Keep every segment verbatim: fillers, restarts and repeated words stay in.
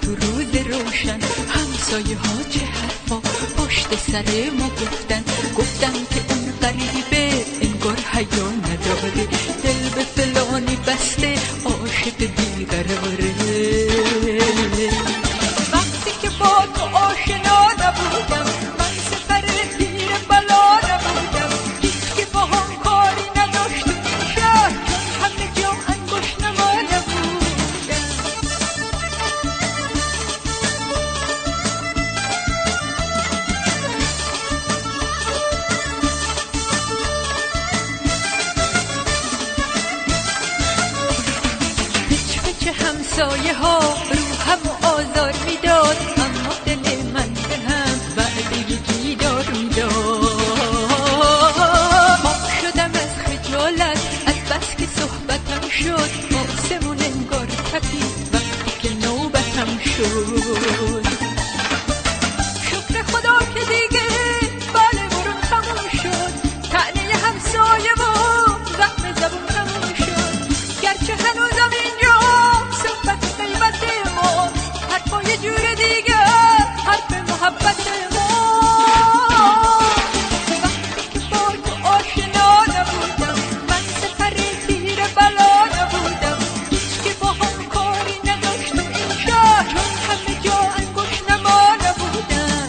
تو روز روشن همسایه ها چه حرفا پشت سر ما گفتن گفتن که اون غریبه انگار حیا نداره، دل به فلانی بسته عاشق بیقراره. وقتی که با تو آشنا نبودم من سفر تیر بلا نبودم، هیچ که با هم کاری نداشت تو این شهر چون همه جا انگوش نما نبودم. همسایه ها رو هم آزار میداد، اما دل من به هم وعده دیدار میداد. آب شدم از خجالت از بس که صحبتم شد، آسمون انگار تپید وقتی که نوبتم شد. شکر خدا که دیگه بله برون تموم شد، طعنه همسایه و زخم زبون تموم شد. گرچه هنوزم اینجا یه جور دیگه حرف محبت ما. وقتی که با تو آشنا نبودم من سفر تیر بلا نبودم، هیچ که با هم کاری نداشتم این شهر چون همه جا انگوش نما نبودم.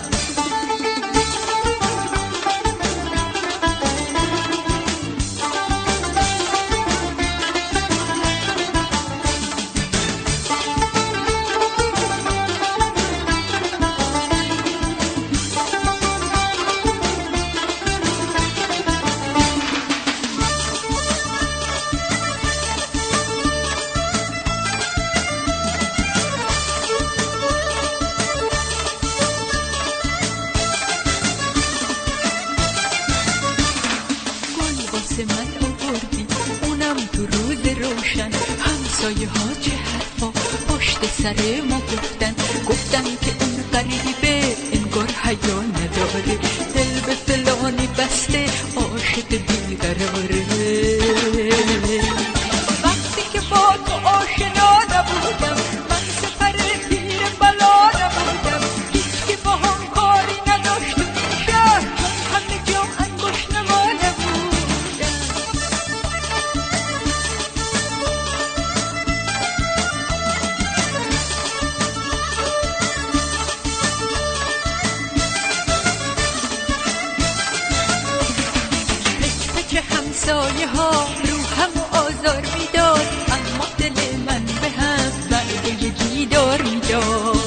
من آوردی اونم تو روز روشن، همسایه ها چه حرفا پشت سر ما گفتن گفتن که اون غریبه انگار حیا نداره، دل به فلانی بسته عاشق بیقراره. وقتی که با تو آشنا نبودم من سفر تیر بلا نبودم، هیچ که با هم کاری نداشت تو این شهر چون همه جا انگوش نما نبود. همسایه ها رو هم آزار میداد، اما دل من به هم وعده دیدار میداد.